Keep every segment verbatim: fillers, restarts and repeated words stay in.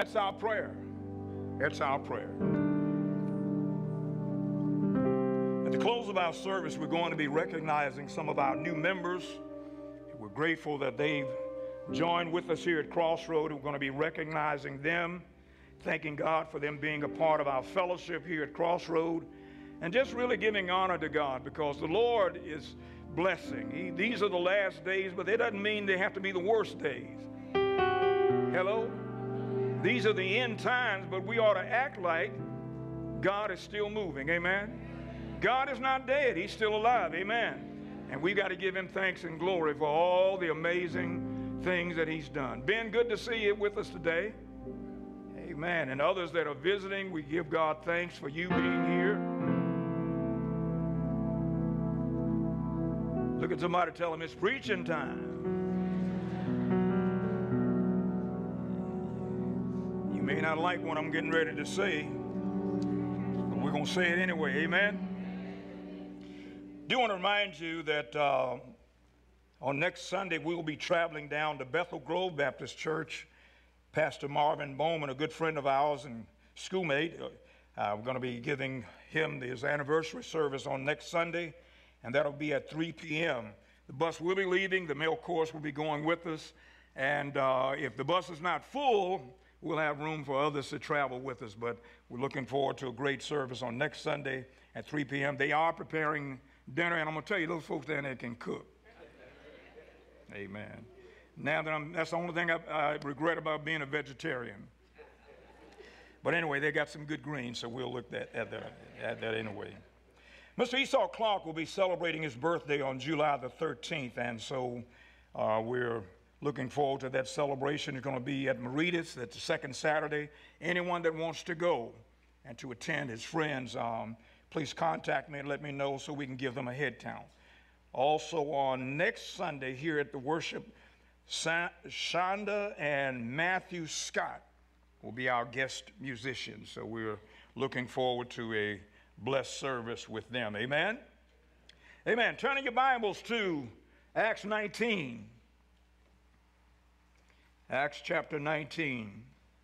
That's our prayer. That's our prayer. At the close of our service, we're going to be recognizing some of our new members. We're grateful that they've joined with us here at Crossroad. We're going to be recognizing them, thanking God for them being a part of our fellowship here at Crossroad, and just really giving honor to God, because the Lord is blessing. He, these are the last days, but it doesn't mean they have to be the worst days. Hello? These are the end times, but we ought to act like God is still moving. Amen? God is not dead. He's still alive. Amen? And we've got to give him thanks and glory for all the amazing things that he's done. Ben, good to see you with us today. Amen. And others that are visiting, we give God thanks for you being here. Look at somebody, tell them it's preaching time. You may not like what I'm getting ready to say, but we're going to say it anyway. Amen. Do want to remind you that uh, on next Sunday we will be traveling down to Bethel Grove Baptist Church. Pastor Marvin Bowman, a good friend of ours and schoolmate, uh, we're going to be giving him his anniversary service on next Sunday, and that'll be at three p.m. The bus will be leaving. The male chorus will be going with us, and uh, if the bus is not full, we'll have room for others to travel with us. But we're looking forward to a great service on next Sunday at three p.m. They are preparing dinner, and I'm going to tell you, those folks down there can cook. Amen. Now that I'm, that's the only thing I, I regret about being a vegetarian. But anyway, they got some good greens, so we'll look at, at, that, at that anyway. Mister Esau Clark will be celebrating his birthday on July the thirteenth, and so uh, we're looking forward to that celebration. It's going to be at Maritas. That's the second Saturday. Anyone that wants to go and to attend, his friends, um, please contact me and let me know so we can give them a head count. Also on next Sunday here at the worship, Shonda and Matthew Scott will be our guest musicians. So we're looking forward to a blessed service with them. Amen? Amen. Turning your Bibles to Acts nineteen. Acts chapter nineteen.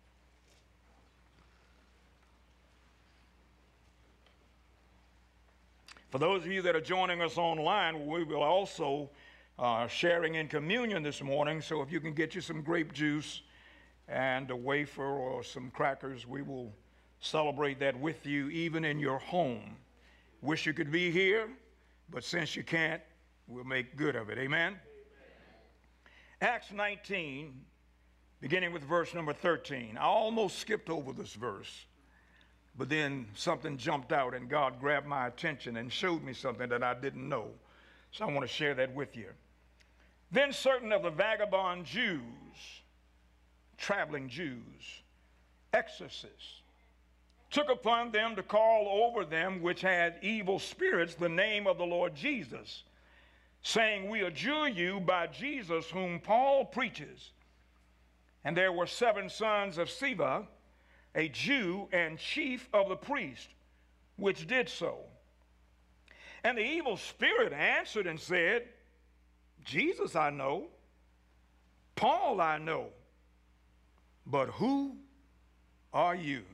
For those of you that are joining us online, we will also uh, sharing in communion this morning. So if you can get you some grape juice and a wafer or some crackers, we will celebrate that with you even in your home. Wish you could be here, but since you can't, we'll make good of it. Amen? Amen. Acts nineteen, beginning with verse number thirteen. I almost skipped over this verse. But then something jumped out and God grabbed my attention and showed me something that I didn't know. So I want to share that with you. Then certain of the vagabond Jews, traveling Jews, exorcists, took upon them to call over them which had evil spirits the name of the Lord Jesus, saying, we adjure you by Jesus whom Paul preaches. And there were seven sons of Sceva, a Jew and chief of the priest, which did so. And the evil spirit answered and said, Jesus I know, Paul I know, but who are you?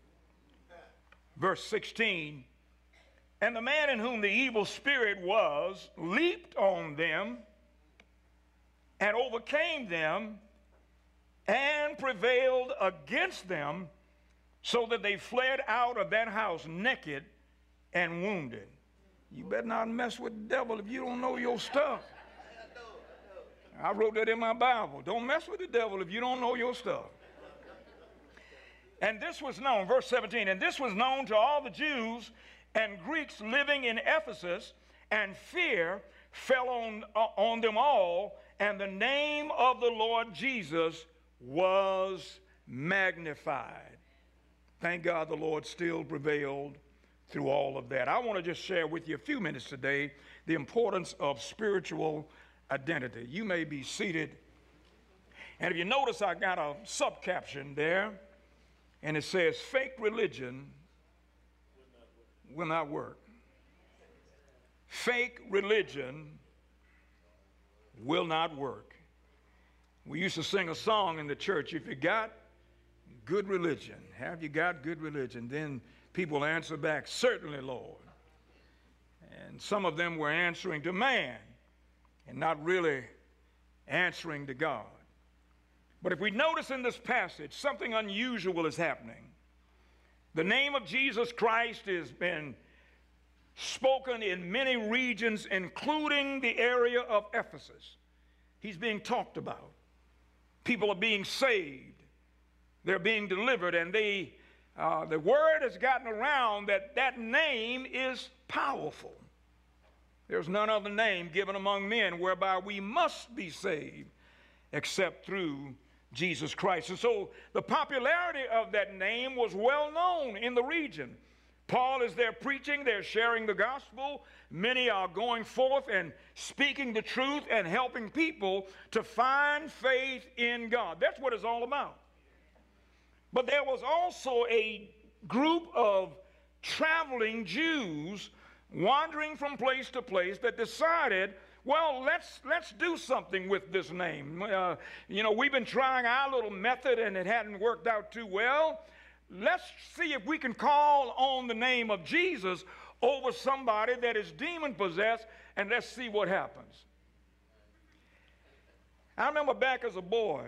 Verse sixteen, and the man in whom the evil spirit was leaped on them and overcame them and prevailed against them, so that they fled out of that house naked and wounded. You better not mess with the devil if you don't know your stuff. I wrote that in my Bible. Don't mess with the devil if you don't know your stuff. And this was known, verse seventeen, and this was known to all the Jews and Greeks living in Ephesus, and fear fell on, uh, on them all, and the name of the Lord Jesus was magnified. Thank God the Lord still prevailed through all of that. I want to just share with you a few minutes today the importance of spiritual identity. You may be seated. And if you notice, I got a subcaption there, and it says, fake religion will not work. Fake religion will not work. We used to sing a song in the church, if you got good religion? Have you got good religion? Then people answer back, certainly, Lord. And some of them were answering to man and not really answering to God. But if we notice in this passage, something unusual is happening. The name of Jesus Christ has been spoken in many regions, including the area of Ephesus. He's being talked about. People are being saved. They're being delivered, and they, uh, the word has gotten around that that name is powerful. There's none other name given among men whereby we must be saved except through Jesus Christ. And so the popularity of that name was well known in the region. Paul is there preaching, they're sharing the gospel. Many are going forth and speaking the truth and helping people to find faith in God. That's what it's all about. But there was also a group of traveling Jews wandering from place to place that decided, well, let's let's do something with this name. Uh, you know, we've been trying our little method and it hadn't worked out too well. Let's see if we can call on the name of Jesus over somebody that is demon possessed, and let's see what happens. I remember back as a boy,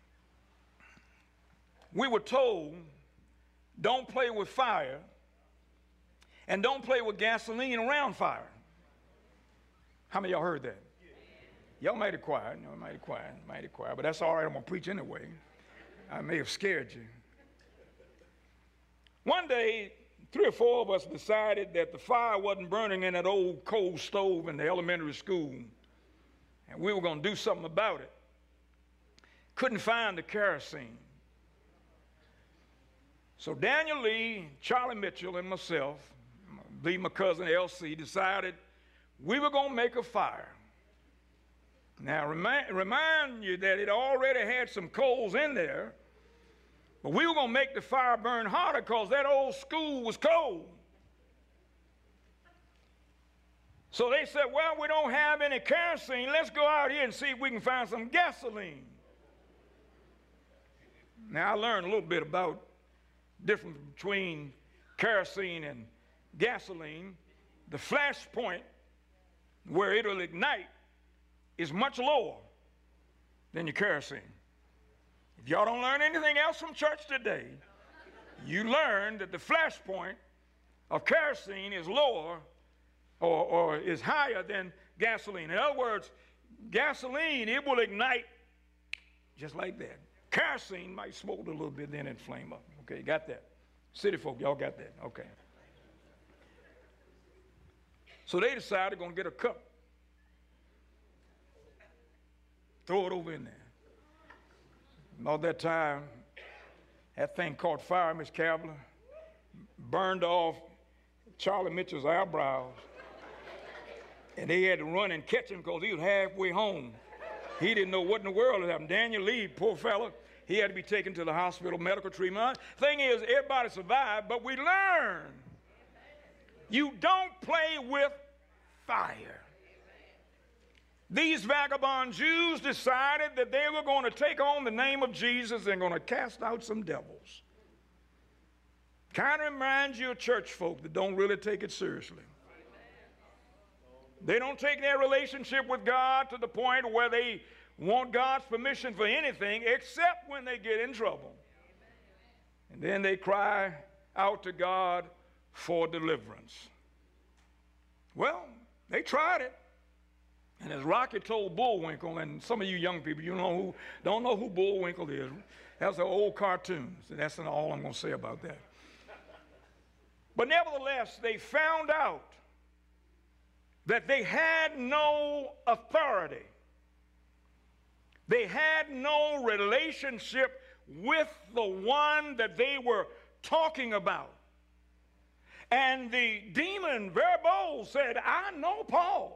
we were told, don't play with fire and don't play with gasoline around fire. How many of y'all heard that? Y'all might have quiet, no, might have quiet, might have quiet, but that's all right, I'm going to preach anyway. I may have scared you. One day, three or four of us decided that the fire wasn't burning in that old coal stove in the elementary school, and we were going to do something about it. Couldn't find the kerosene. So Daniel Lee, Charlie Mitchell, and myself, I believe my cousin L C, decided we were going to make a fire. Now, remind, remind you that it already had some coals in there, but we were going to make the fire burn hotter because that old school was cold. So they said, well, we don't have any kerosene. Let's go out here and see if we can find some gasoline. Now, I learned a little bit about the difference between kerosene and gasoline. The flash point where it'll ignite is much lower than your kerosene. If y'all don't learn anything else from church today, you learn that the flash point of kerosene is lower or, or is higher than gasoline. In other words, gasoline, it will ignite just like that. Kerosene might smolder a little bit, then it flame up. Okay, got that? City folk, y'all got that? Okay. So they decided they're going to get a cup, throw it over in there. All that time, that thing caught fire, Miss Cavler, burned off Charlie Mitchell's eyebrows, and they had to run and catch him because he was halfway home. He didn't know what in the world had happened. Daniel Lee, poor fella, he had to be taken to the hospital, medical treatment. Thing is, everybody survived, but we learned you don't play with fire. These vagabond Jews decided that they were going to take on the name of Jesus and going to cast out some devils. Kind of reminds you of church folk that don't really take it seriously. They don't take their relationship with God to the point where they want God's permission for anything except when they get in trouble. And then they cry out to God for deliverance. Well, they tried it. And as Rocky told Bullwinkle, and some of you young people, you know who, don't know who Bullwinkle is. That's an old cartoon. So that's all I'm going to say about that. But nevertheless, they found out that they had no authority. They had no relationship with the one that they were talking about. And the demon, very bold, said, I know Paul.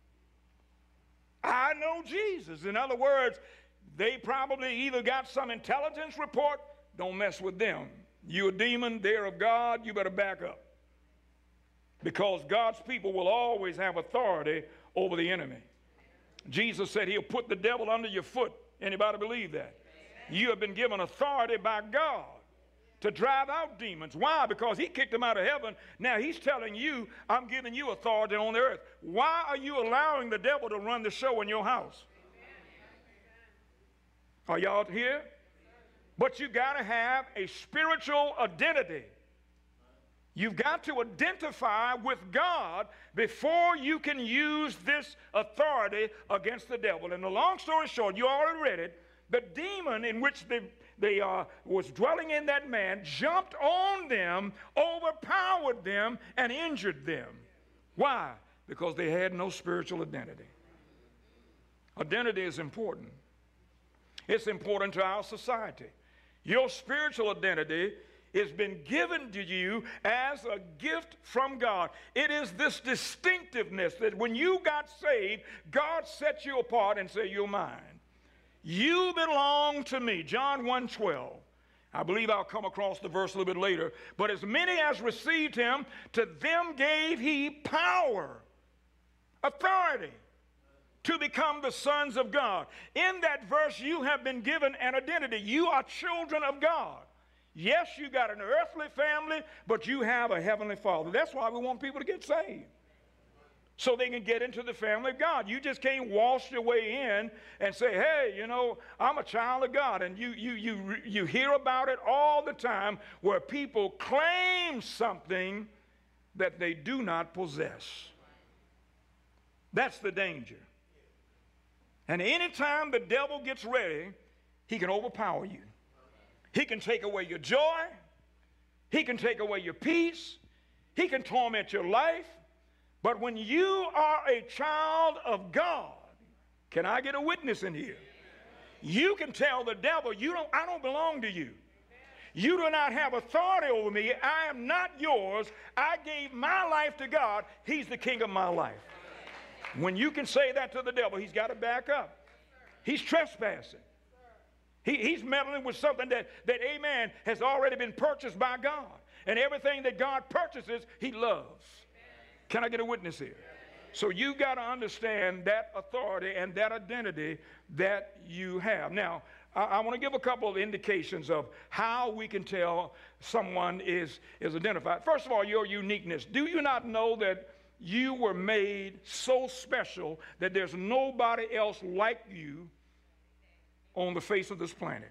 I know Jesus. In other words, they probably either got some intelligence report, don't mess with them. You're a demon, they're of God, you better back up. Because God's people will always have authority over the enemy. Jesus said he'll put the devil under your foot. Anybody believe that? You have been given authority by God. to drive out demons. Why? Because he kicked them out of heaven. Now he's telling you, I'm giving you authority on the earth. Why are you allowing the devil to run the show in your house? Are y'all here? But you got to have a spiritual identity. You've got to identify with God before you can use this authority against the devil. And the long story short, you already read it, the demon in which the, the, uh, was dwelling in that man jumped on them, overpowered them, and injured them. Why? Because they had no spiritual identity. Identity is important. It's important to our society. Your spiritual identity has been given to you as a gift from God. It is this distinctiveness that when you got saved, God set you apart and said, you're mine. You belong to me. John one twelve. I believe I'll come across the verse a little bit later. But as many as received him, to them gave he power, authority, to become the sons of God. In that verse, you have been given an identity. You are children of God. Yes, you got an earthly family, but you have a heavenly Father. That's why we want people to get saved, so they can get into the family of God. You just can't wash your way in and say, hey, you know, I'm a child of God. And you, you, you, you hear about it all the time where people claim something that they do not possess. That's the danger. And anytime the devil gets ready, he can overpower you. He can take away your joy. He can take away your peace. He can torment your life. But when you are a child of God, can I get a witness in here? You can tell the devil, you don't, I don't belong to you. You do not have authority over me. I am not yours. I gave my life to God. He's the king of my life. When you can say that to the devil, he's got to back up. He's trespassing. He, he's meddling with something that, that, amen, has already been purchased by God. And everything that God purchases, he loves. Can I get a witness here? So you got to understand that authority and that identity that you have. Now, I, I want to give a couple of indications of how we can tell someone is, is identified. First of all, your uniqueness. Do you not know that you were made so special that there's nobody else like you on the face of this planet?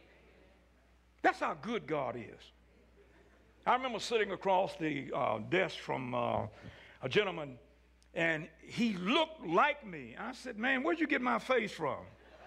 That's how good God is. I remember sitting across the uh, desk from uh, a gentleman, and he looked like me. I said, man, where'd you get my face from?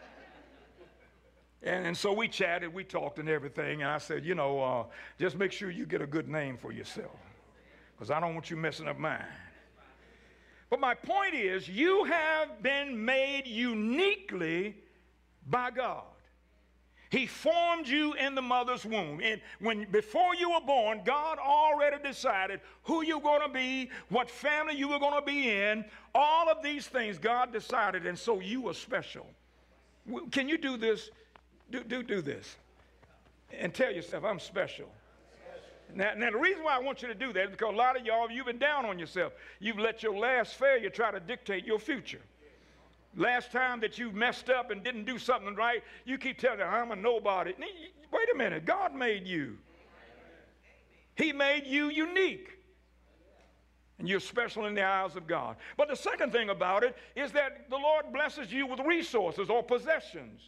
and, and so we chatted, we talked and everything, and I said, you know, uh, just make sure you get a good name for yourself, because I don't want you messing up mine. But my point is, you have been made uniquely by God. He formed you in the mother's womb. And when before you were born, God already decided who you're going to be, what family you were going to be in. All of these things God decided, and so you were special. Can you do this? Do, do, do this. And tell yourself, I'm special. Now, now, the reason why I want you to do that is because a lot of y'all, you've been down on yourself. You've let your last failure try to dictate your future. Last time that you messed up and didn't do something right, you keep telling them, I'm a nobody. Wait a minute, God made you. He made you unique. And you're special in the eyes of God. But the second thing about it is that the Lord blesses you with resources or possessions.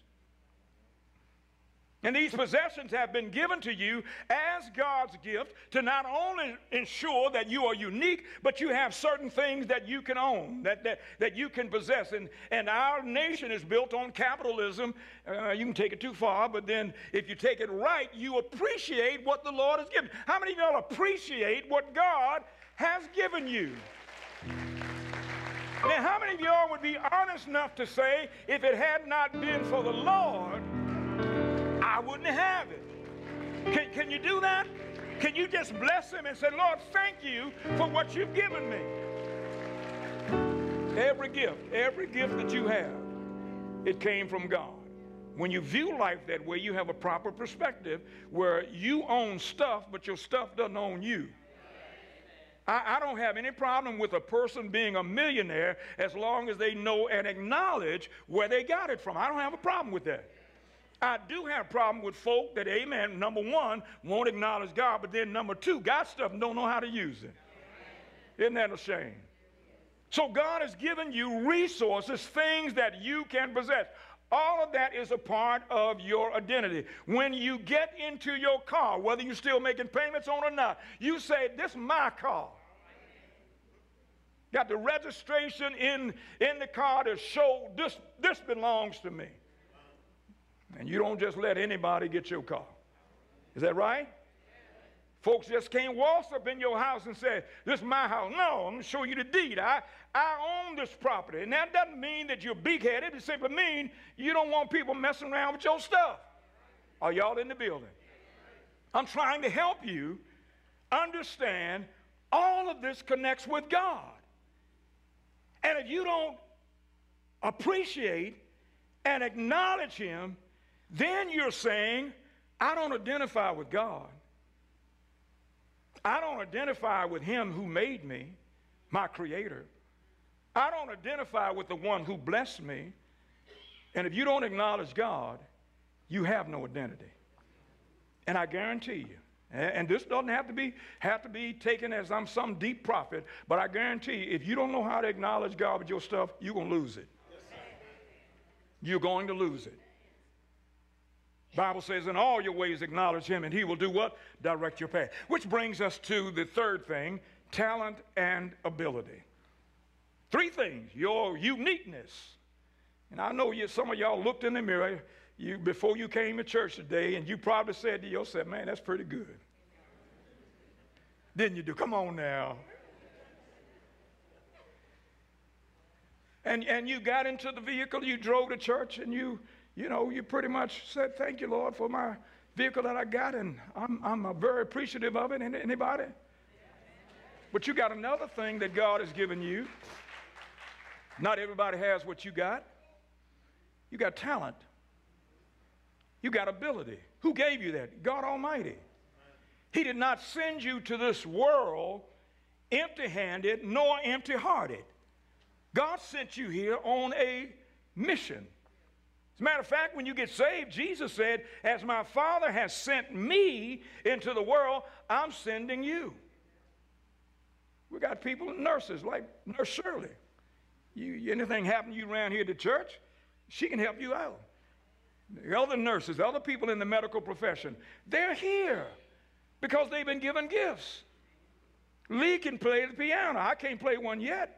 And these possessions have been given to you as God's gift to not only ensure that you are unique, but you have certain things that you can own, that, that, that you can possess. And, and our nation is built on capitalism. Uh, you can take it too far, but then if you take it right, you appreciate what the Lord has given. How many of y'all appreciate what God has given you? Now, how many of y'all would be honest enough to say, if it had not been for the Lord, I wouldn't have it? Can, can you do that? Can you just bless him and say, Lord, thank you for what you've given me? Every gift, every gift that you have, it came from God. When you view life that way, you have a proper perspective where you own stuff, but your stuff doesn't own you. I, I don't have any problem with a person being a millionaire as long as they know and acknowledge where they got it from. I don't have a problem with that. I do have a problem with folk that, amen, number one, won't acknowledge God, but then number two, got stuff and don't know how to use it. Isn't that a shame? So God has given you resources, things that you can possess. All of that is a part of your identity. When you get into your car, whether you're still making payments on or not, you say, this is my car. Got the registration in, in the car to show this, this belongs to me. And you don't just let anybody get your car. Is that right? Folks just can't waltz up in your house and say, this is my house. No, I'm going to show you the deed. I, I own this property. And that doesn't mean that you're big-headed. It simply means you don't want people messing around with your stuff. Are y'all in the building? I'm trying to help you understand all of this connects with God. And if you don't appreciate and acknowledge him, then you're saying, I don't identify with God. I don't identify with him who made me, my creator. I don't identify with the one who blessed me. And if you don't acknowledge God, you have no identity. And I guarantee you, and this doesn't have to be, have to be taken as I'm some deep prophet, but I guarantee you, if you don't know how to acknowledge God with your stuff, you're going to lose it. You're going to lose it. Bible says, in all your ways acknowledge him, and he will do what? Direct your path. Which brings us to the third thing, talent and ability. Three things, your uniqueness. And I know you, some of y'all looked in the mirror you, before you came to church today, and you probably said to yourself, man, that's pretty good. Didn't you do? Come on now. And, and you got into the vehicle, you drove to church, and you, you know, you pretty much said, thank you, Lord, for my vehicle that I got, and I'm, I'm very appreciative of it. Anybody? But you got another thing that God has given you. Not everybody has what you got. You got talent. You got ability. Who gave you that? God Almighty. He did not send you to this world empty-handed nor empty-hearted. God sent you here on a mission. As a matter of fact, when you get saved, Jesus said, as my Father has sent me into the world, I'm sending you. We got people, nurses, like Nurse Shirley. You, anything happen to you around here at the church, she can help you out. The other nurses, the other people in the medical profession, they're here because they've been given gifts. Lee can play the piano. I can't play one yet.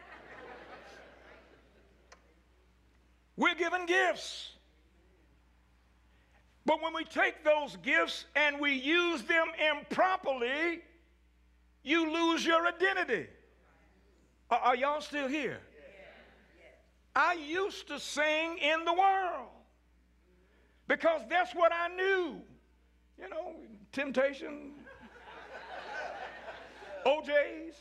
We're given gifts. But when we take those gifts and we use them improperly, you lose your identity. Are, are y'all still here? I used to sing in the world because that's what I knew. You know, Temptation, O J's.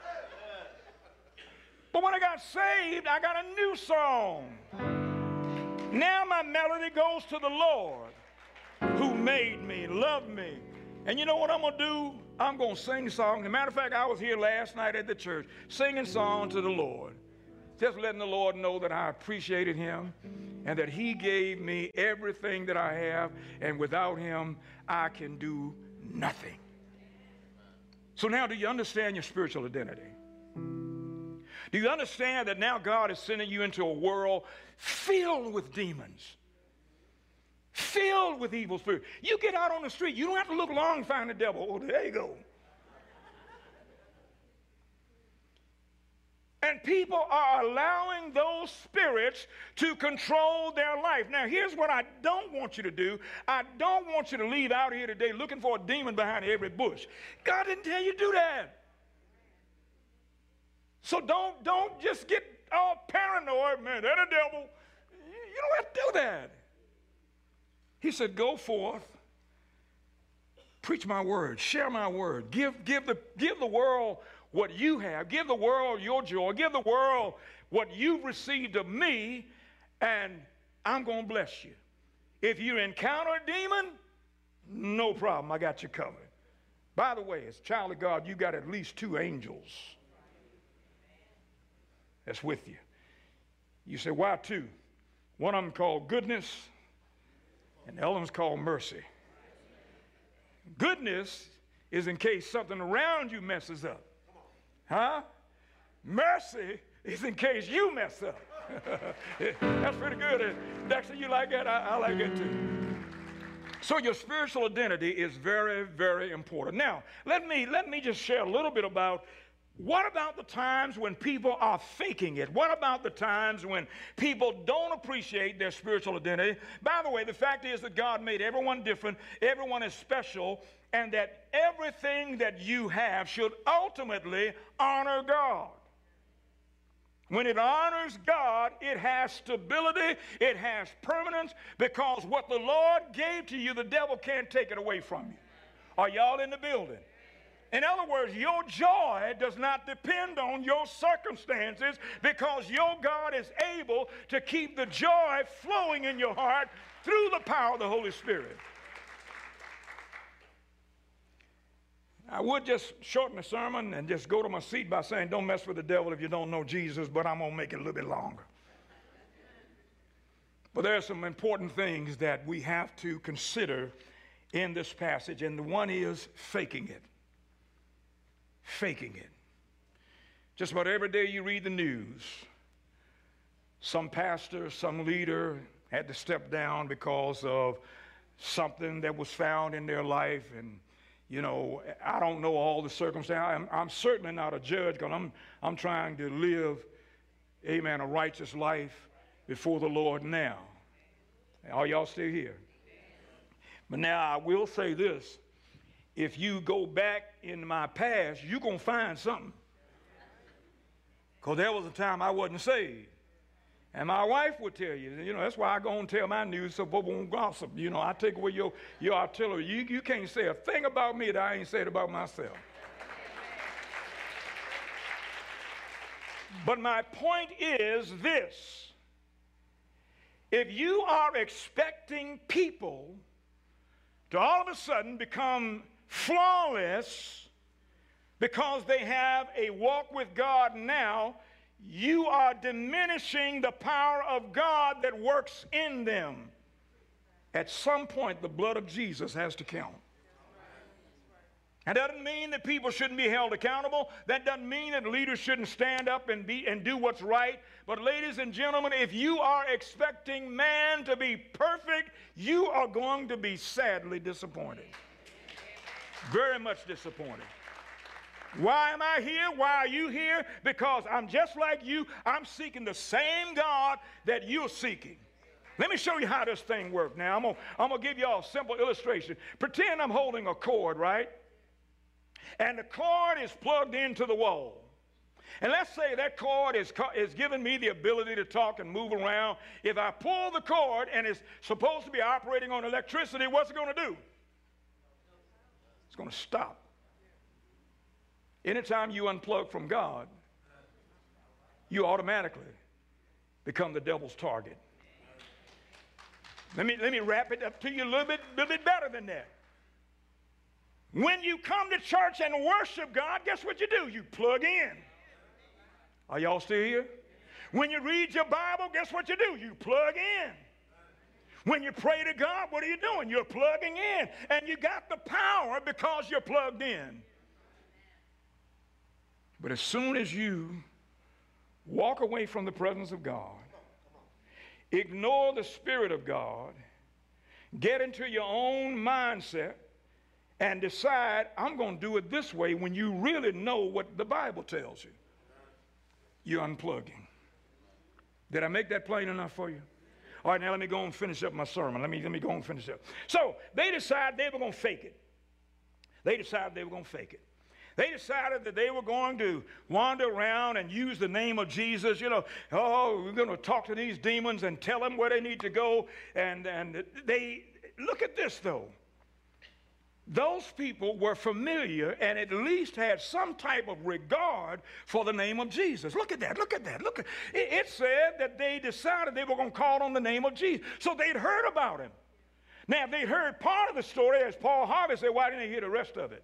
But when I got saved, I got a new song. Now my melody goes to the Lord who made me, loved me. And you know what I'm going to do? I'm going to sing songs. As a matter of fact, I was here last night at the church singing songs to the Lord. Just letting the Lord know that I appreciated him and that he gave me everything that I have, and without him, I can do nothing. So now, do you understand your spiritual identity? Do you understand that now God is sending you into a world filled with demons, filled with evil spirits? You get out on the street, you don't have to look long to find the devil. Oh, there you go. And people are allowing those spirits to control their life. Now, here's what I don't want you to do. I don't want you to leave out here today looking for a demon behind every bush. God didn't tell you to do that. So don't, don't just get all paranoid, man, that's a devil. You don't have to do that. He said, go forth, preach my word, share my word, give, give, the, give the world what you have, give the world your joy, give the world what you've received of me, and I'm going to bless you. If you encounter a demon, no problem, I got you covered. By the way, as a child of God, you got at least two angels that's with you. You say, why two? One of them called goodness, And the other one's called mercy. Goodness is in case something around you messes up. Huh? Mercy is in case you mess up. That's pretty good. Dexter, you like that? I, I like it too. So your spiritual identity is very, very important. Now, let me, let me just share a little bit about what about the times when people are faking it? What about the times when people don't appreciate their spiritual identity? By the way, the fact is that God made everyone different, everyone is special, and that everything that you have should ultimately honor God. When it honors God, it has stability, it has permanence, because what the Lord gave to you, the devil can't take it away from you. Are y'all in the building? In other words, your joy does not depend on your circumstances, because your God is able to keep the joy flowing in your heart through the power of the Holy Spirit. I would just shorten the sermon and just go to my seat by saying, don't mess with the devil if you don't know Jesus, but I'm going to make it a little bit longer. But there are some important things that we have to consider in this passage, and the one is faking it. Faking it. Just about every day you read the news, some pastor, some leader had to step down because of something that was found in their life. And, you know, I don't know all the circumstances. I'm, I'm certainly not a judge, because I'm, I'm trying to live, amen, a righteous life before the Lord now. Are y'all still here? But now I will say this. If you go back in my past, you're going to find something. Because there was a time I wasn't saved. And my wife would tell you, you know, that's why I go and tell my news so people won't gossip. You know, I take away your, your artillery. You, you can't say a thing about me that I ain't said about myself. But my point is this. If you are expecting people to all of a sudden become flawless because they have a walk with God now, you are diminishing the power of God that works in them. At some point, the blood of Jesus has to count. That doesn't mean that people shouldn't be held accountable. That doesn't mean that leaders shouldn't stand up and be and do what's right. But ladies and gentlemen, if you are expecting man to be perfect, you are going to be sadly disappointed. Very much disappointed. Why am I here? Why are you here? Because I'm just like you. I'm seeking the same God that you're seeking. Let me show you how this thing works. Now, I'm going I'm to give you all a simple illustration. Pretend I'm holding a cord, right? And the cord is plugged into the wall. And let's say that cord is, is giving me the ability to talk and move around. If I pull the cord and it's supposed to be operating on electricity, what's it going to do? It's going to stop. Anytime you unplug from God, you automatically become the devil's target. Let me, let me wrap it up to you a little bit, little bit better than that. When you come to church and worship God, guess what you do? You plug in. Are y'all still here? When you read your Bible, guess what you do? You plug in. When you pray to God, what are you doing? You're plugging in. And you got the power because you're plugged in. But as soon as you walk away from the presence of God, ignore the Spirit of God, get into your own mindset, and decide, I'm going to do it this way, when you really know what the Bible tells you, you're unplugging. Did I make that plain enough for you? All right, now let me go and finish up my sermon. Let me, let me go and finish up. So they decided they were going to fake it. They decided they were going to fake it. They decided that they were going to wander around and use the name of Jesus. You know, oh, we're going to talk to these demons and tell them where they need to go. And, and they, look at this though. Those people were familiar and at least had some type of regard for the name of Jesus. Look at that, look at that, look at it. It said that they decided they were going to call on the name of Jesus. So they'd heard about him. Now, if they'd heard part of the story, as Paul Harvey said, why didn't they hear the rest of it?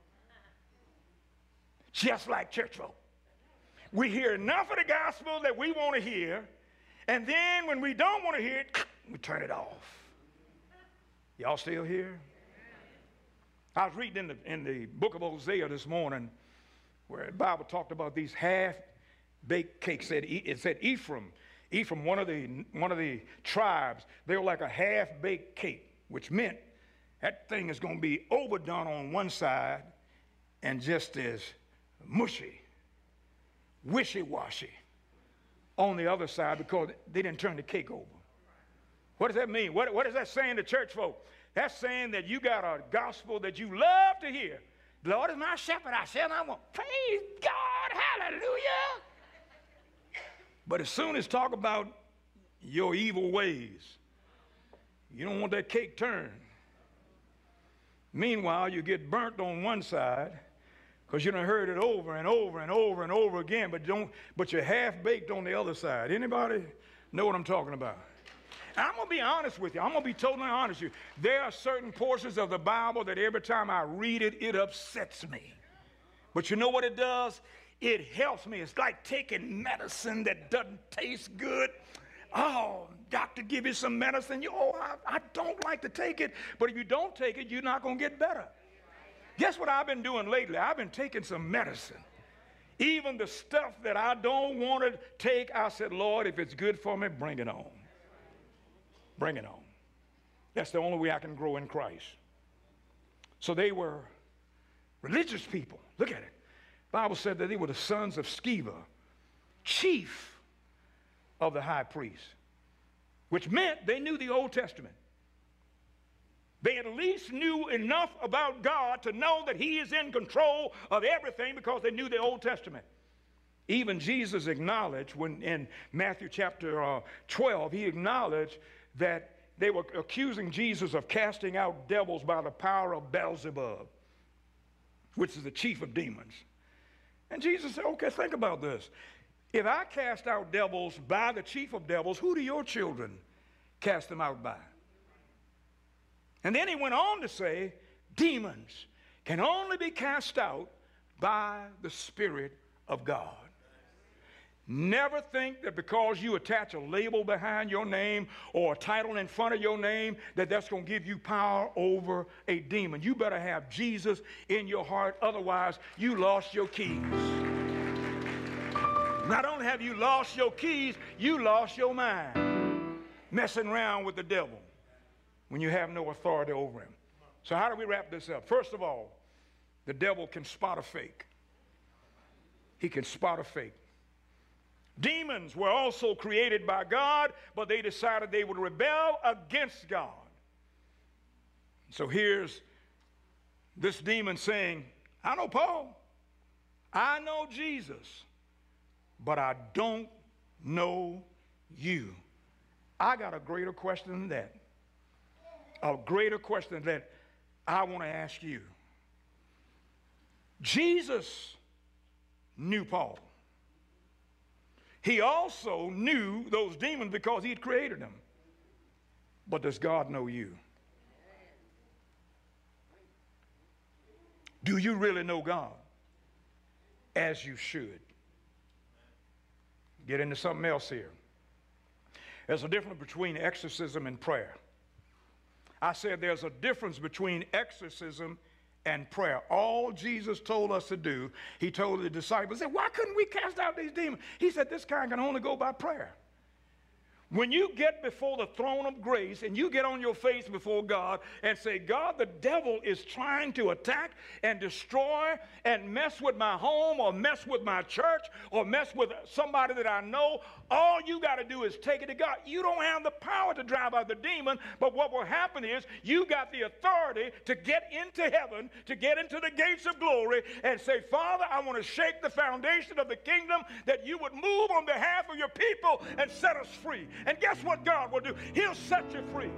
Just like church folk. We hear enough of the gospel that we want to hear, and then when we don't want to hear it, we turn it off. Y'all still here? I was reading in the, in the book of Hosea this morning where the Bible talked about these half-baked cakes. It said Ephraim, Ephraim, one of the, one of the tribes, they were like a half-baked cake, which meant that thing is going to be overdone on one side and just as mushy, wishy-washy on the other side because they didn't turn the cake over. What does that mean? What, what is that saying to church folk? That's saying that you got a gospel that you love to hear. The Lord is my shepherd, I shall not want. Praise God, hallelujah. But as soon as talk about your evil ways, you don't want that cake turned. Meanwhile, you get burnt on one side because you done heard it over and over and over and over again, but don't. But you're half-baked on the other side. Anybody know what I'm talking about? I'm going to be honest with you. I'm going to be totally honest with you. There are certain portions of the Bible that every time I read it, it upsets me. But you know what it does? It helps me. It's like taking medicine that doesn't taste good. Oh, doctor, give you some medicine. You, oh, I, I don't like to take it. But if you don't take it, you're not going to get better. Guess what I've been doing lately? I've been taking some medicine. Even the stuff that I don't want to take, I said, Lord, if it's good for me, bring it on. Bring it on. That's the only way I can grow in Christ. So they were religious people. Look at it. The Bible said that they were the sons of Sceva, chief of the high priest, which meant they knew the Old Testament. They at least knew enough about God to know that he is in control of everything because they knew the Old Testament. Even Jesus acknowledged when in Matthew chapter uh, twelve, he acknowledged that they were accusing Jesus of casting out devils by the power of Beelzebub, which is the chief of demons. And Jesus said, okay, think about this. If I cast out devils by the chief of devils, who do your children cast them out by? And then he went on to say, demons can only be cast out by the Spirit of God. Never think that because you attach a label behind your name or a title in front of your name that that's going to give you power over a demon. You better have Jesus in your heart, otherwise you lost your keys. Not only have you lost your keys, you lost your mind messing around with the devil when you have no authority over him. So how do we wrap this up? First of all, the devil can spot a fake. He can spot a fake. Demons were also created by God, but they decided they would rebel against God. So here's this demon saying, I know Paul, I know Jesus, but I don't know you. I got a greater question than that. A greater question that I want to ask you. Jesus knew Paul. He also knew those demons because he had created them. But does God know you? Do you really know God as you should? Get into something else here. There's a difference between exorcism and prayer. I said there's a difference between exorcism and prayer. All Jesus told us to do, he told the disciples, said, why couldn't we cast out these demons? He said, this kind can only go by prayer. When you get before the throne of grace and you get on your face before God and say, God, the devil is trying to attack and destroy and mess with my home or mess with my church or mess with somebody that I know, all you got to do is take it to God. You don't have the power to drive out the demon, but what will happen is you got the authority to get into heaven, to get into the gates of glory and say, Father, I want to shake the foundation of the kingdom that you would move on behalf of your people and set us free. And guess what God will do? He'll set you free.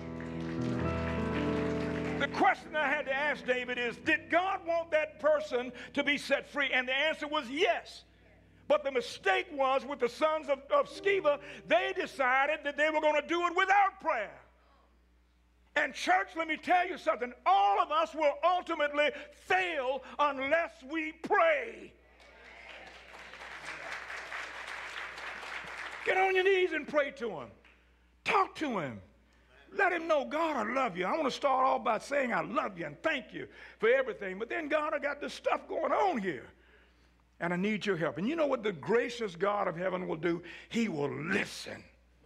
The question I had to ask David is, did God want that person to be set free? And the answer was yes. But the mistake was with the sons of, of Sceva, they decided that they were going to do it without prayer. And church, let me tell you something. All of us will ultimately fail unless we pray. Get on your knees and pray to him. Talk to him. let him know, God, I love you. I want to start off by saying I love you and thank you for everything. But then, God, I got this stuff going on here, and I need your help. And you know what the gracious God of heaven will do? He will listen.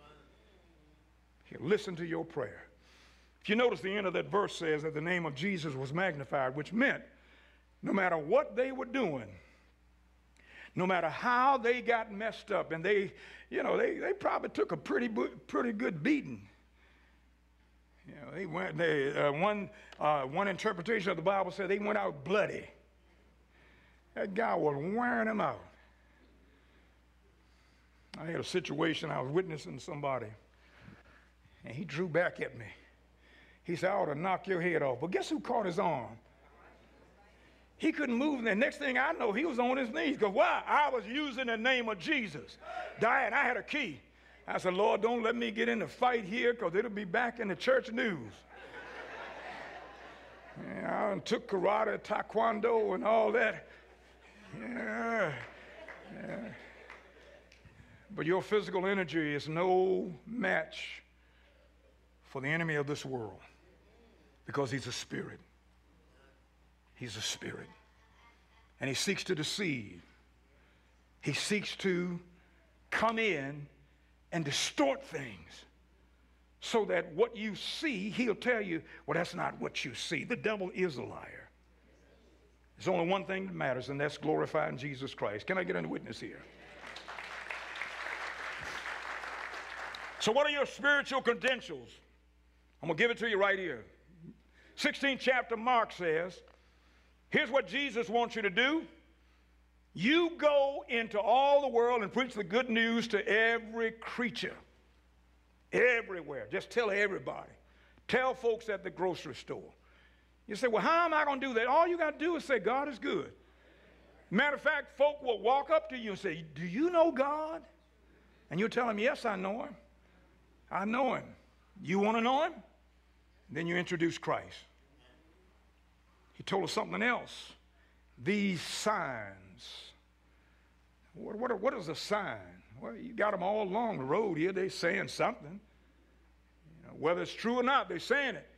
He'll listen to your prayer. If you notice, the end of that verse says that the name of Jesus was magnified, which meant no matter what they were doing, no matter how they got messed up, and they, you know, they, they probably took a pretty, pretty good beating. You know, they went, they, uh, one, uh, one interpretation of the Bible said they went out bloody. That guy was wearing them out. I had a situation, I was witnessing somebody, and he drew back at me. He said, I ought to knock your head off. But guess who caught his arm? He couldn't move. And the next thing I know, he was on his knees. Because why? I was using the name of Jesus. Diane, I had a key. I said, Lord, don't let me get in the fight here, because it'll be back in the church news. Yeah, I took karate, taekwondo, and all that. Yeah. Yeah. But your physical energy is no match for the enemy of this world, because he's a spirit. He's a spirit. And he seeks to deceive. He seeks to come in and distort things so that what you see, he'll tell you, well, that's not what you see. The devil is a liar. There's only one thing that matters, and that's glorifying Jesus Christ. Can I get a witness here? So what are your spiritual credentials? I'm going to give it to you right here. sixteenth chapter, Mark says, here's what Jesus wants you to do. You go into all the world and preach the good news to every creature. Everywhere. Just tell everybody. Tell folks at the grocery store. You say, well, how am I going to do that? All you got to do is say, God is good. Matter of fact, folk will walk up to you and say, do you know God? And you'll tell them, yes, I know him. I know him. You want to know him? Then you introduce Christ. He told us something else. These signs. What, what, what is a sign? Well, you got them all along the road here. They're saying something. You know, whether it's true or not, they're saying it.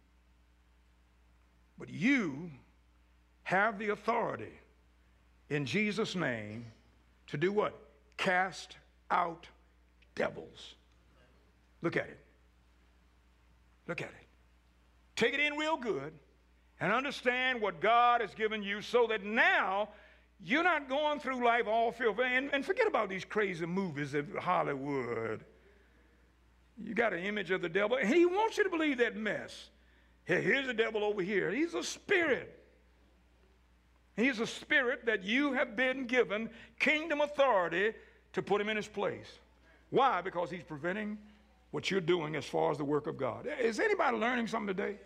But you have the authority in Jesus' name to do what? Cast out devils. Look at it. Look at it. Take it in real good and understand what God has given you, so that now you're not going through life all filled. And, and forget about these crazy movies of Hollywood. You got an image of the devil, and he wants you to believe that mess. Here, here's the devil over here. He's a spirit. He's a spirit that you have been given kingdom authority to put him in his place. Why? Because he's preventing what you're doing as far as the work of God. Is anybody learning something today?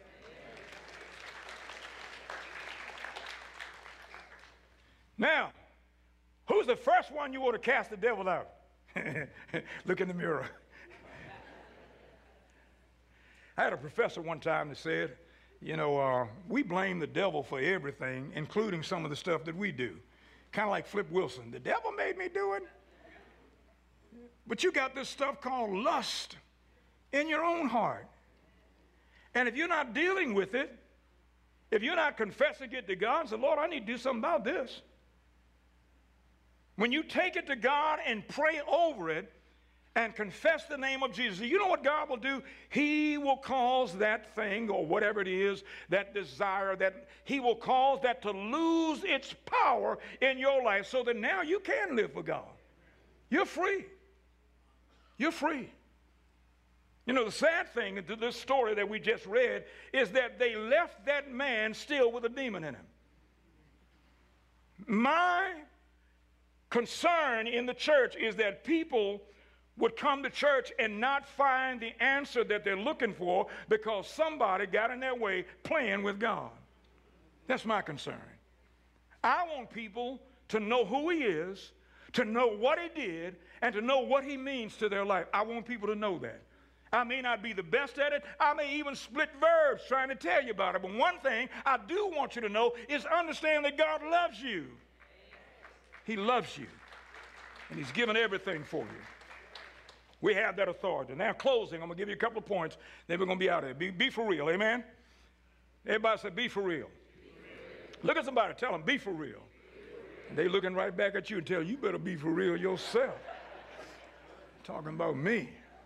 Now, who's the first one you want to cast the devil out? Look in the mirror. I had a professor one time that said, you know, uh, we blame the devil for everything, including some of the stuff that we do. Kind of like Flip Wilson. The devil made me do it. But you got this stuff called lust in your own heart. And if you're not dealing with it, if you're not confessing it to God and say, Lord, I need to do something about this. When you take it to God and pray over it and confess the name of Jesus, you know what God will do? He will cause that thing, or whatever it is, that desire, that he will cause that to lose its power in your life, so that now you can live for God. You're free. You're free. You know, the sad thing to this story that we just read is that they left that man still with a demon in him. My concern in the church is that people would come to church and not find the answer that they're looking for because somebody got in their way playing with God. That's my concern. I want people to know who he is, to know what he did, and to know what he means to their life. I want people to know that. I may not be the best at it. I may even split verbs trying to tell you about it. But one thing I do want you to know is understand that God loves you. He loves you. And he's given everything for you. We have that authority. Now, closing, I'm going to give you a couple of points, then we're going to be out of here. Be, be for real, amen? Everybody say, be for real. Be for real. Look at somebody, tell them, be for real. They looking right back at you and tell you, you better be for real yourself. Talking about me.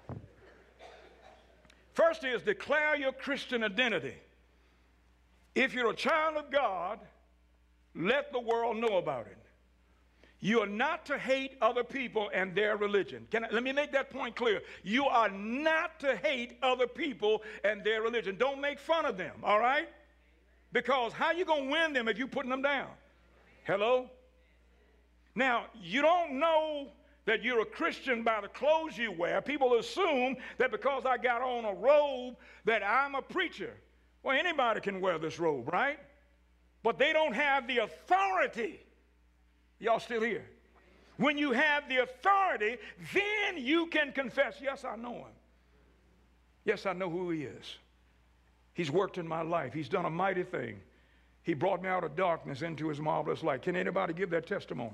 First is declare your Christian identity. If you're a child of God, let the world know about it. You are not to hate other people and their religion. Can I, let me make that point clear. You are not to hate other people and their religion. Don't make fun of them, all right? Because how you going to win them if you're putting them down? Hello? Now, you don't know that you're a Christian by the clothes you wear. People assume that because I got on a robe that I'm a preacher. Well, anybody can wear this robe, right? But they don't have the authority. Y'all still here? When you have the authority, then you can confess, yes, I know him. Yes, I know who he is. He's worked in my life. He's done a mighty thing. He brought me out of darkness into his marvelous light. Can anybody give that testimony?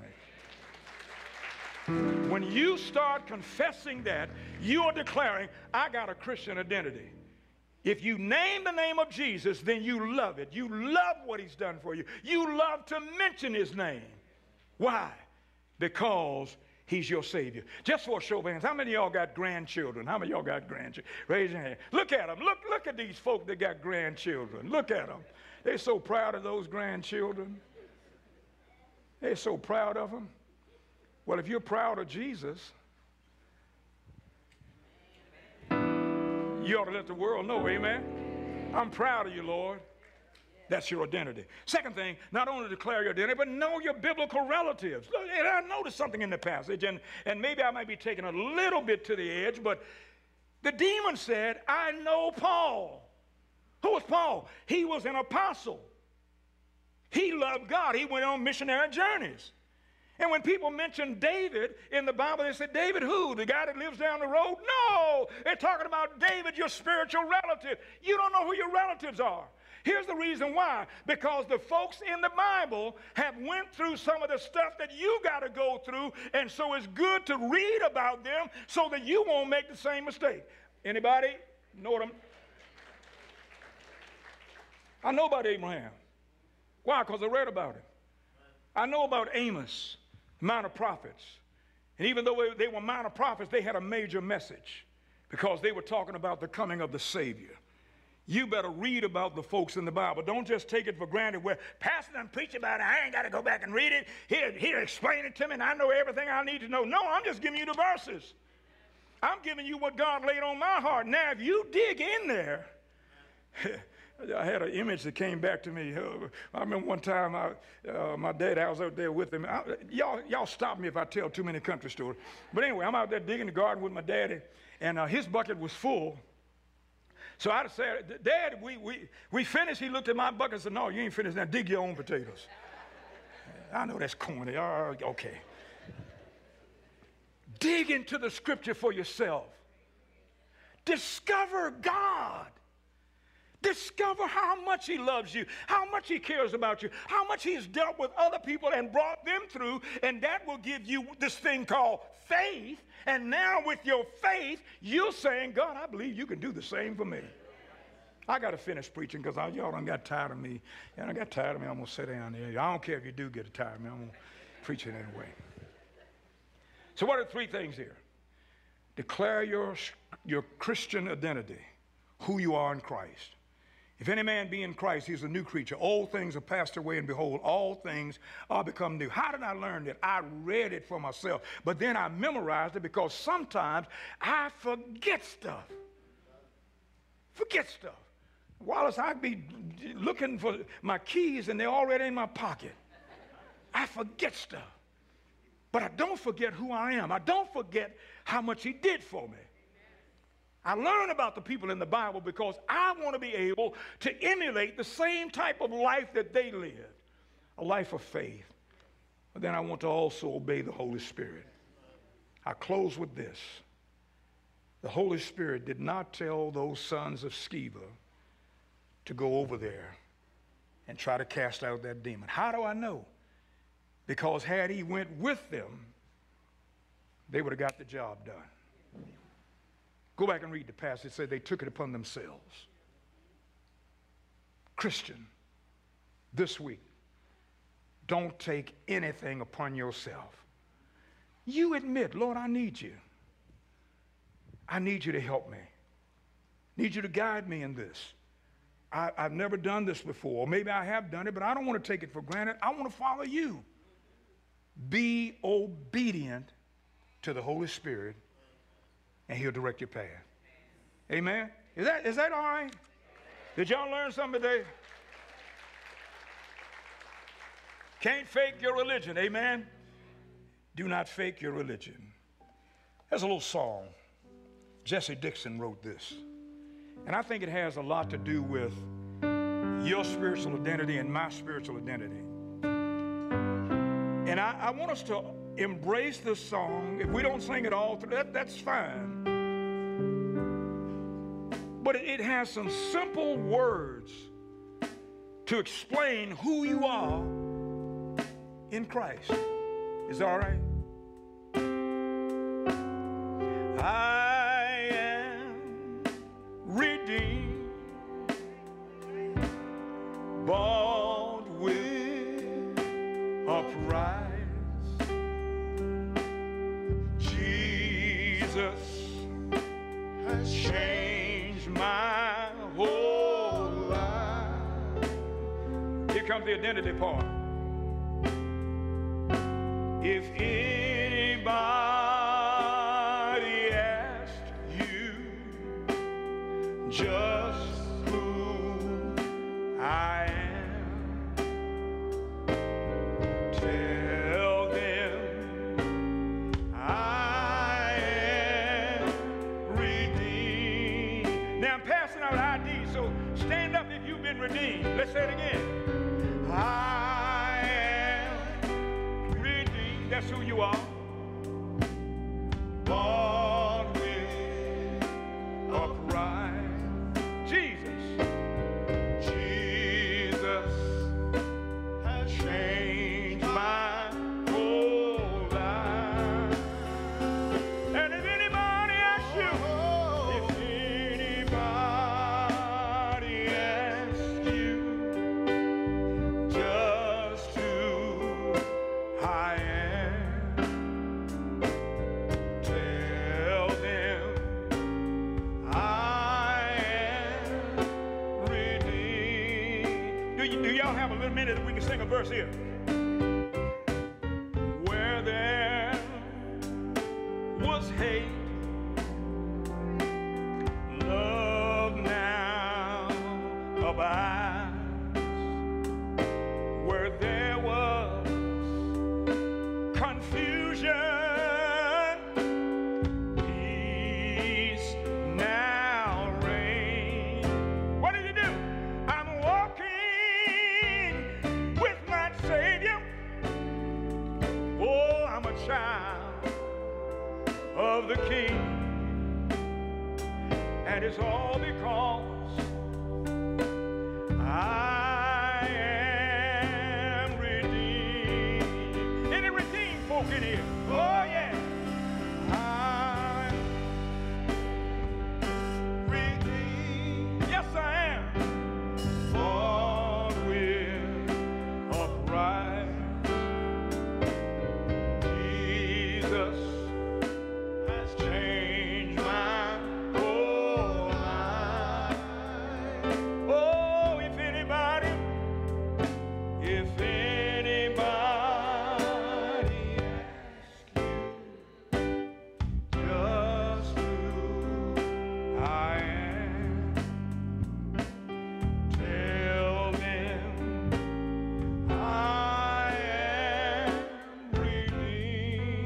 When you start confessing that, you are declaring, I got a Christian identity. If you name the name of Jesus, then you love it. You love what he's done for you. You love to mention his name. Why? Because he's your Savior. Just for a show of hands, how many of y'all got grandchildren? How many of y'all got grandchildren? Raise your hand. Look at them. Look, look at these folk that got grandchildren. Look at them. They're so proud of those grandchildren. They're so proud of them. Well, if you're proud of Jesus, you ought to let the world know, amen? I'm proud of you, Lord. That's your identity. Second thing, not only declare your identity, but know your biblical relatives. Look, and I noticed something in the passage, and, and maybe I might be taking a little bit to the edge, but the demon said, I know Paul. Who was Paul? He was an apostle. He loved God. He went on missionary journeys. And when people mention David in the Bible, they say, David who? The guy that lives down the road? No, they're talking about David, your spiritual relative. You don't know who your relatives are. Here's the reason why. Because the folks in the Bible have went through some of the stuff that you got to go through, and so it's good to read about them so that you won't make the same mistake. Anybody know what I'm... I know about Abraham. Why? Because I read about him. I know about Amos, minor prophets. And even though they were minor prophets, they had a major message because they were talking about the coming of the Savior. You better read about the folks in the Bible. Don't just take it for granted where pastor done preach about it. I ain't got to go back and read it. He'll, he'll explain it to me and I know everything I need to know. No, I'm just giving you the verses. I'm giving you what God laid on my heart. Now, if you dig in there, I had an image that came back to me. I remember one time, I, uh, my dad, I was out there with him. I, y'all, y'all stop me if I tell too many country stories. But anyway, I'm out there digging the garden with my daddy, and uh, his bucket was full. So I said, Dad, we, we, we finished. He looked at my bucket and said, no, you ain't finished. Now dig your own potatoes. I know that's corny. Uh, okay. Dig into the scripture for yourself. Discover God. Discover how much he loves you, how much he cares about you, how much he's dealt with other people and brought them through, and that will give you this thing called faith. And now with your faith, you're saying, God, I believe you can do the same for me. I got to finish preaching because y'all done got tired of me. And I got tired of me. I'm going to sit down there. I don't care if you do get tired of me. I'm going to preach it anyway. So what are the three things here? Declare your, your Christian identity, who you are in Christ. If any man be in Christ, he's a new creature. Old things are passed away, and behold, all things are become new. How did I learn that? I read it for myself, but then I memorized it because sometimes I forget stuff. Forget stuff. Wallace, I'd be looking for my keys, and they're already in my pocket. I forget stuff. But I don't forget who I am. I don't forget how much he did for me. I learn about the people in the Bible because I want to be able to emulate the same type of life that they lived, a life of faith. But then I want to also obey the Holy Spirit. I close with this. The Holy Spirit did not tell those sons of Sceva to go over there and try to cast out that demon. How do I know? Because had he went with them, they would have got the job done. Go back and read the passage. It said they took it upon themselves. Christian, this week, don't take anything upon yourself. You admit, Lord, I need you. I need you to help me. Need you to guide me in this. I, I've never done this before. Maybe I have done it, but I don't want to take it for granted. I want to follow you. Be obedient to the Holy Spirit, and he'll direct your path. Amen? Is that, is that all right? Did y'all learn something today? Can't fake your religion. Amen? Do not fake your religion. There's a little song. Jesse Dixon wrote this. And I think it has a lot to do with your spiritual identity and my spiritual identity. And I, I want us to embrace this song. If we don't sing it all through, that, that's fine. But it, it has some simple words to explain who you are in Christ. Is that all right? I am redeemed, bought with a price. Jesus has changed my whole life. Here comes the identity part. If anybody asked you just who I am, tell them I am redeemed. Now I'm passing out I D, so stand up if you've been redeemed. Let's say it again. I am redeemed. That's who you are. Bought with a price. Jesus. Jesus has changed my whole life. And if anybody asks you, if anybody asks you just who I am, tell them I am redeemed. Do, you, do y'all have a little minute that we can sing a verse here? Where there was hate, love now abides. Where there was confusion, peace now reigns. What did he do? I'm walking with my Savior. Oh, I'm a child of the King. And it's all because I am redeemed. Any redeemed folk in here? Oh, yeah. I'm redeemed. Yes, I am. Bought with a price. Jesus has changed my whole life. Oh, if anybody, if anybody asks you just who I am, tell them I am redeemed.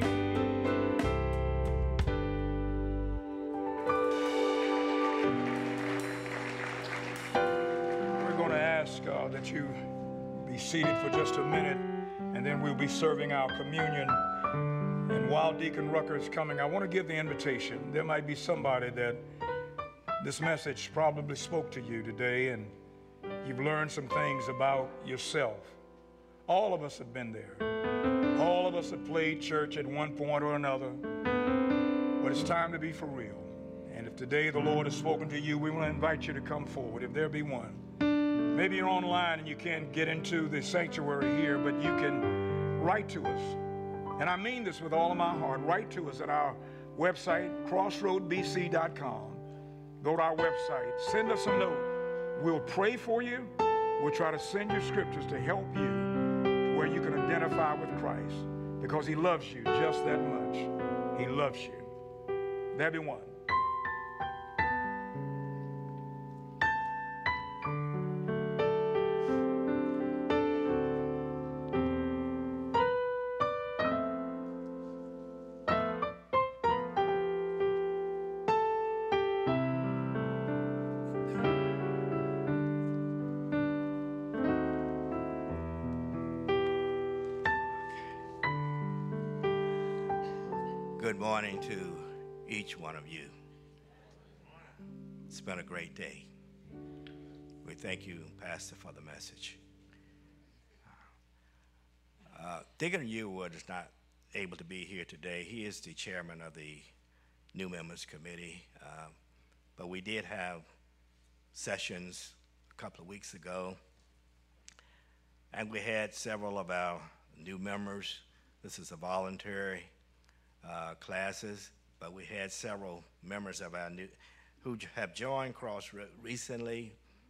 We're going to ask uh, that you be seated for just a minute, and then we'll be serving our communion. And while Deacon Rucker is coming, I want to give the invitation. There might be somebody that this message probably spoke to you today, and you've learned some things about yourself. All of us have been there. All of us have played church at one point or another. But it's time to be for real. And And if today the Lord has spoken to you, we want to invite you to come forward, if there be one. Maybe you're online and you can't get into the sanctuary here, but you can write to us. And I mean this with all of my heart. Write to us at our website, crossroad b c dot com. Go to our website. Send us a note. We'll pray for you. We'll try to send you scriptures to help you to where you can identify with Christ, because he loves you just that much. He loves you. There be one. Good morning to each one of you. It's been a great day. We thank you, Pastor, for the message. Uh, Deacon Yearwood is not able to be here today. He is the chairman of the New Members Committee. Uh, but we did have sessions a couple of weeks ago, and we had several of our new members. This is a voluntary Uh, classes, but we had several members of our new who have joined Crossroad recently,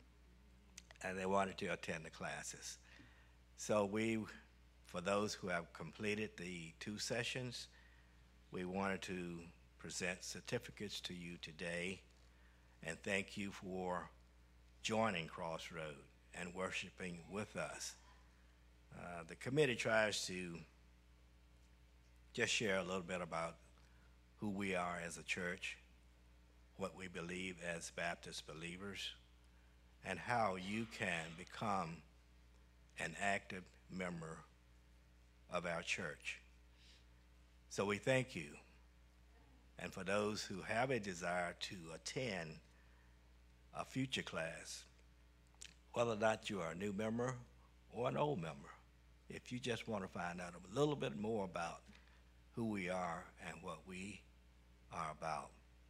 and they wanted to attend the classes. So we, for those who have completed the two sessions, we wanted to present certificates to you today and thank you for joining Crossroad and worshiping with us. Uh, the committee tries to just share a little bit about who we are as a church, what we believe as Baptist believers, and how you can become an active member of our church. So we thank you. And for those who have a desire to attend a future class, whether or not you are a new member or an old member, if you just want to find out a little bit more about who we are and what we are about,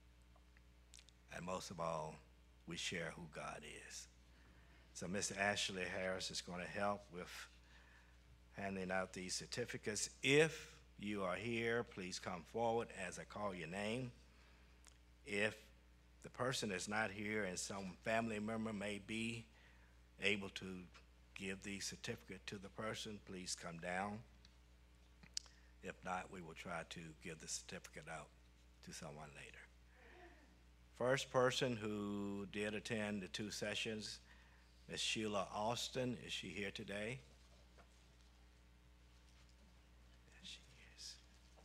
and most of all, we share who God is. So Mister Ashley Harris is going to help with handing out these certificates. If you are here, please come forward as I call your name. If the person is not here and some family member may be able to give the certificate to the person, please come down. If not, we will try to give the certificate out to someone later. First person who did attend the two sessions, Miz Sheila Austin. Is she here today? There she is.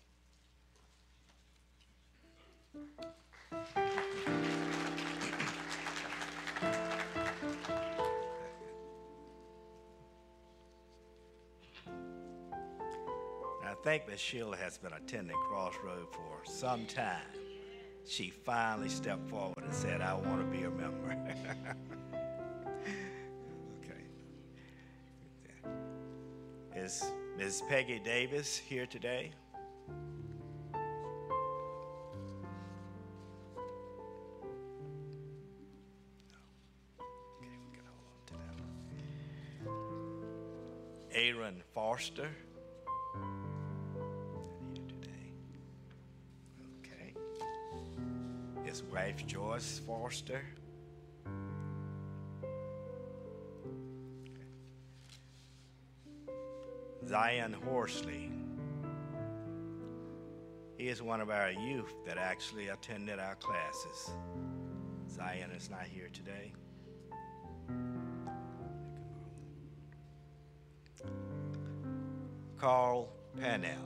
I think Miz Sheila has been attending Crossroad for some time. She finally stepped forward and said, I want to be a member. Okay. Is Miz Peggy Davis here today? Okay, we can hold on to that one. Aaron Foster. His wife, Joyce Foster. Okay. Zion Horsley. He is one of our youth that actually attended our classes. Zion is not here today. Carl Pannell.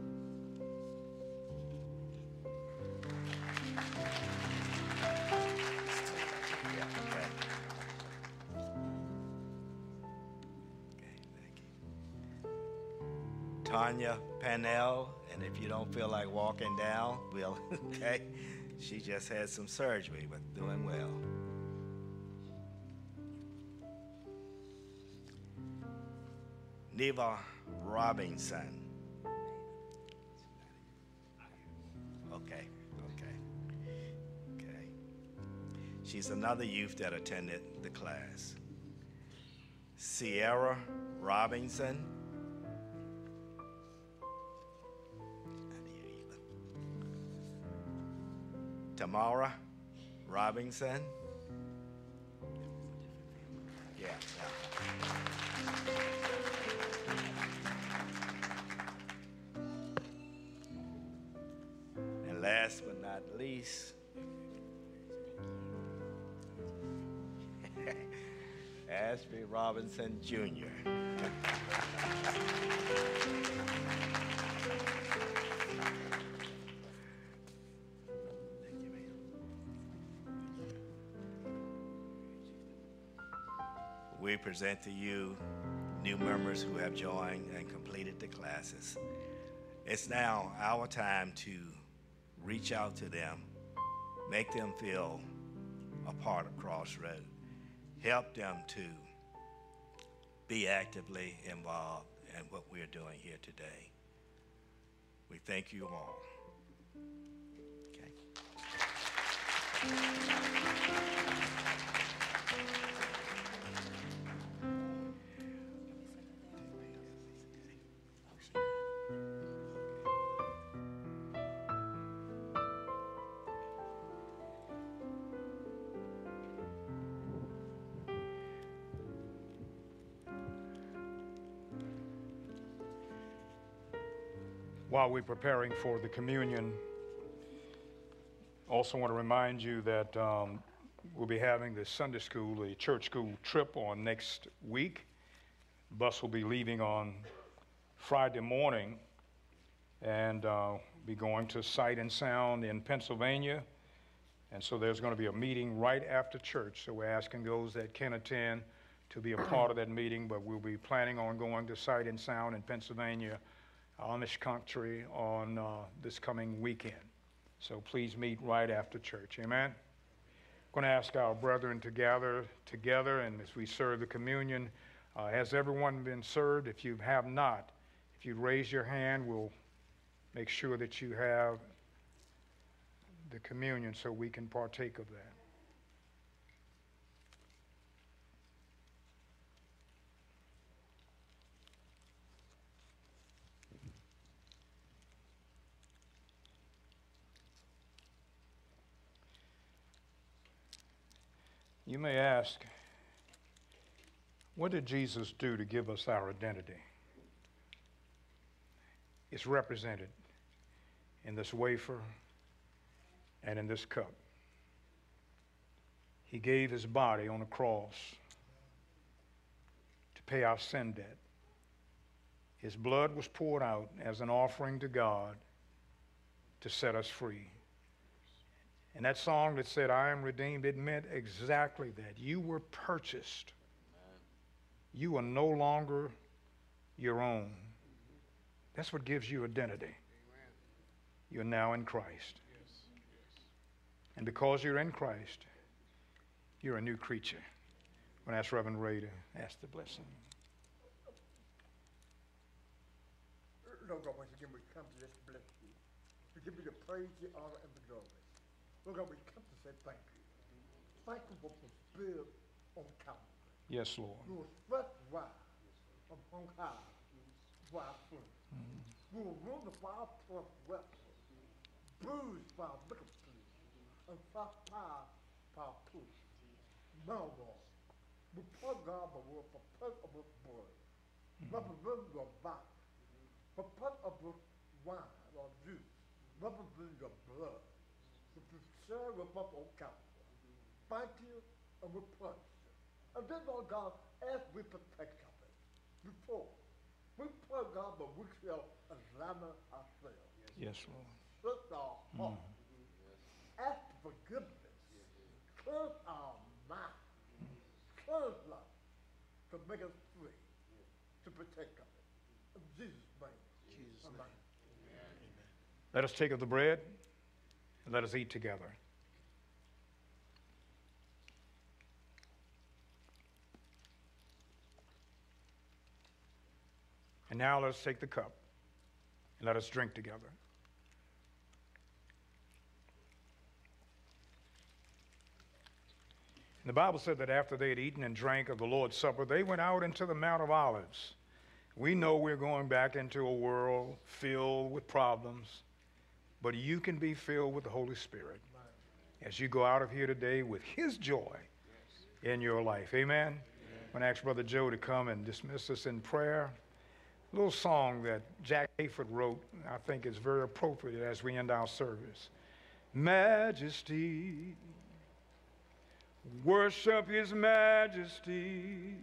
Tanya Pannell, and if you don't feel like walking down, we'll, okay? She just had some surgery, but doing well. Neva Robinson. Okay, okay, okay. She's another youth that attended the class. Sierra Robinson. Tamara Robinson. Yeah. yeah. And last but not least, Ashby Robinson Junior We present to you new members who have joined and completed the classes. It's now our time to reach out to them, make them feel a part of Crossroad, help them to be actively involved in what we're doing here today. We thank you all. Okay. While we're preparing for the communion, also want to remind you that um, we'll be having the Sunday school, the church school trip on next week. Bus will be leaving on Friday morning and uh, be going to Sight and Sound in Pennsylvania. And so there's going to be a meeting right after church. So we're asking those that can attend to be a part of that meeting, but we'll be planning on going to Sight and Sound in Pennsylvania, Amish country, on uh, this coming weekend. So please meet right after church. Amen. I'm going to ask our brethren to gather together, and as we serve the communion, uh, has everyone been served? If you have not, if you raise your hand, we'll make sure that you have the communion so we can partake of that. You may ask, what did Jesus do to give us our identity? It's represented in this wafer and in this cup. He gave his body on a cross to pay our sin debt. His blood was poured out as an offering to God to set us free. And that song that said, I am redeemed, it meant exactly that. You were purchased. Amen. You are no longer your own. That's what gives you identity. Amen. You're now in Christ. Yes. Yes. And because you're in Christ, you're a new creature. I'm going to ask Reverend Ray to ask the blessing. Lord God, once again we come to this bless you. We give you the praise, the honor, and the glory. Lord God, we come to say thank you. Thank you for the spirit on Calvary. Yes, Lord. You were first rise upon high for our sins. Mm-hmm. You were wounded for our transgressions, bruised for our iniquities, and crushed for our truth. Now, Lord, we pray, God, the word for part of this blood, represent your body, for part of this wine or juice, represent your blood. To share with us on Calvary. Thank you, and we praise you. And then, Lord God, as we partake of it, before, we pray, God, that we shall examine ourselves. Yes, Lord. Search our heart. Mm. Ask forgiveness. Cleanse our mind. Cleanse us to make us free, to partake of it. In Jesus' name. Jesus' Amen. Name. Amen. Let us take of the bread. And let us eat together. And now let us take the cup and let us drink together. The Bible said that after they had eaten and drank of the Lord's Supper, they went out into the Mount of Olives. We know we're going back into a world filled with problems, but you can be filled with the Holy Spirit as you go out of here today with His joy in your life. Amen? Amen. I'm going to ask Brother Joe to come and dismiss us in prayer. A little song that Jack Hayford wrote, I think is very appropriate as we end our service. Majesty, worship His majesty.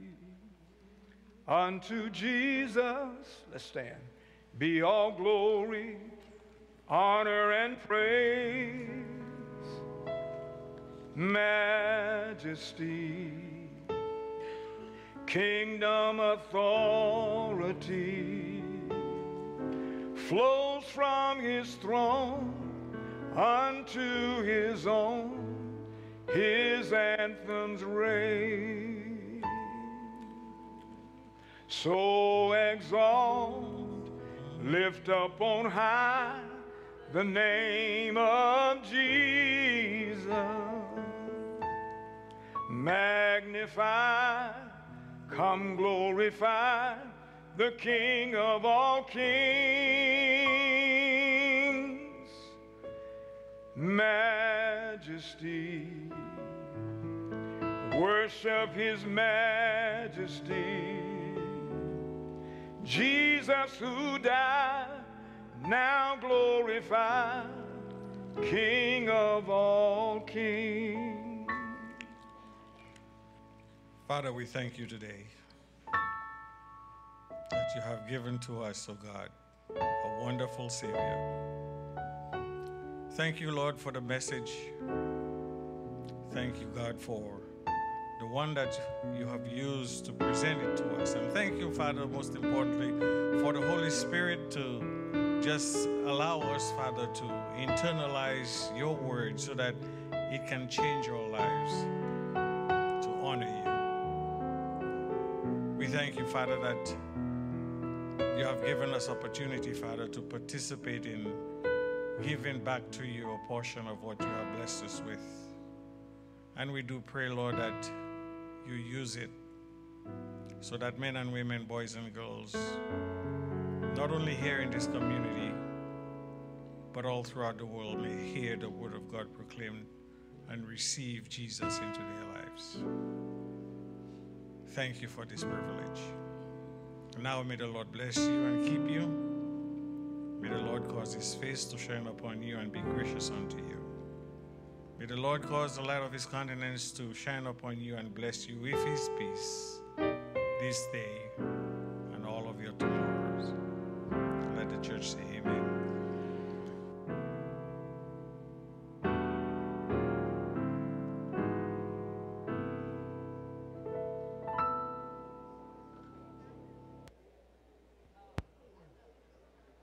Unto Jesus, let's stand, be all glory, honor, and praise. Majesty, kingdom authority flows from His throne unto His own. His anthems reign. So exalt, lift up on high the name of Jesus. Magnify, come glorify the King of all kings. Majesty, worship His majesty. Jesus who died, now glorified, King of all kings. Father, we thank you today that you have given to us, oh God, a wonderful Savior. Thank you, Lord, for the message. Thank you, God, for the one that you have used to present it to us. And thank you, Father, most importantly, for the Holy Spirit to just allow us, Father, to internalize your word so that it can change our lives to honor you. We thank you, Father, that you have given us opportunity, Father, to participate in giving back to you a portion of what you have blessed us with. And we do pray, Lord, that you use it so that men and women, boys and girls, not only here in this community, but all throughout the world may hear the word of God proclaimed and receive Jesus into their lives. Thank you for this privilege. Now may the Lord bless you and keep you. May the Lord cause His face to shine upon you and be gracious unto you. May the Lord cause the light of His countenance to shine upon you and bless you with His peace this day